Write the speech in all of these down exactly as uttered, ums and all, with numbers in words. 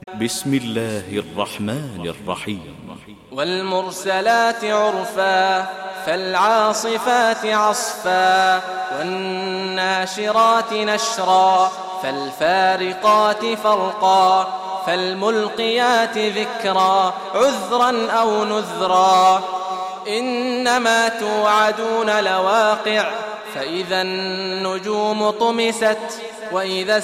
بسم الله الرحمن الرحيم. والمرسلات عرفا فالعاصفات عصفا والناشرات نشرا فالفارقات فرقا فالملقيات ذكرا عذرا أو نذرا إنما توعدون لواقع فإذا النجوم طمست وإذا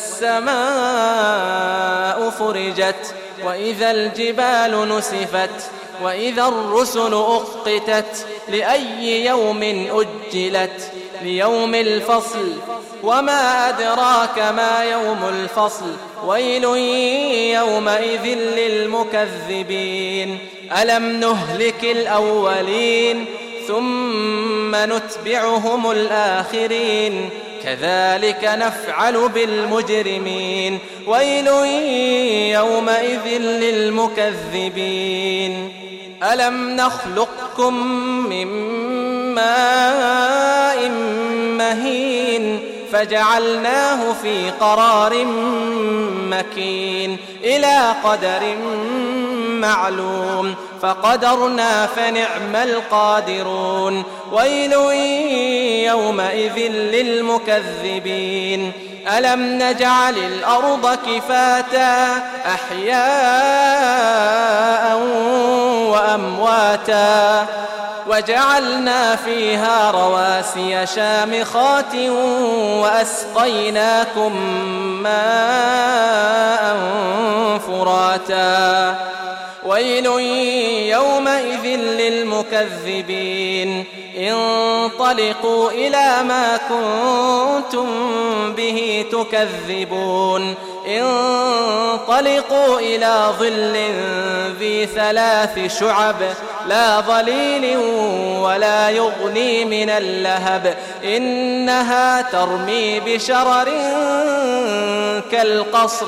السماء فرجت وإذا الجبال نسفت وإذا الرسل أقتت لأي يوم أجلت ليوم الفصل وما أدراك ما يوم الفصل ويل يومئذ للمكذبين ألم نهلك الأولين ثم نتبعهم الآخرين كذلك نفعل بالمجرمين ويل يومئذ للمكذبين ألم نخلقكم من ماء مهين فجعلناه في قرار مكين إلى قدر معلوم فقدرنا فنعم القادرون ويل يومئذ للمكذبين ألم نجعل الأرض كفاتا أحياء وأمواتا وجعلنا فيها رواسي شامخات وأسقيناكم ماء فراتا ويل يومئذ للمكذبين انطلقوا إلى ما كنتم به تكذبون انطلقوا إلى ظل ذي ثلاث شعب لا ظليل ولا يغني من اللهب إنها ترمي بشرر كالقصر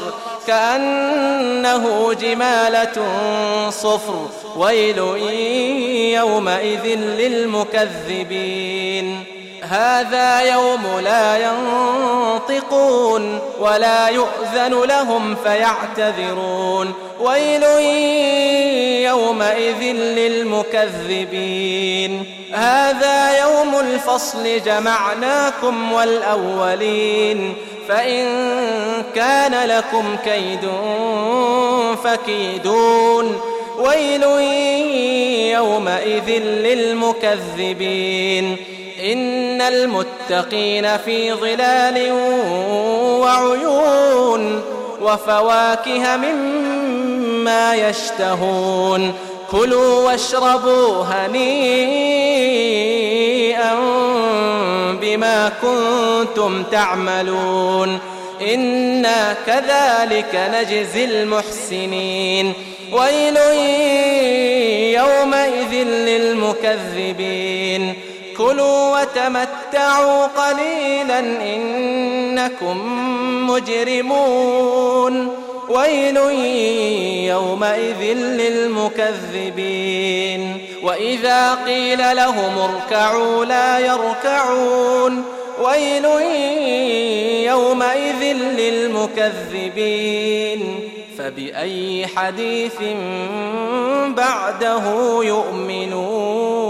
كأنه جمالة صفر ويل يومئذ للمكذبين هذا يوم لا ينطقون ولا يؤذن لهم فيعتذرون ويل يومئذ للمكذبين هذا يوم الفصل جمعناكم والأولين فإن كان لكم كيد فكيدون ويل يومئذ للمكذبين إن المتقين في ظلال وعيون وفواكه مما يشتهون كلوا واشربوا هنيئا بما كنتم تعملون إنا كذلك نجزي المحسنين ويل يومئذ للمكذبين كلوا وتمتعوا قليلا إنكم مجرمون ويل يومئذ للمكذبين وإذا قيل لهم اركعوا لا يركعون ويل يومئذ للمكذبين فبأي حديث بعده يؤمنون.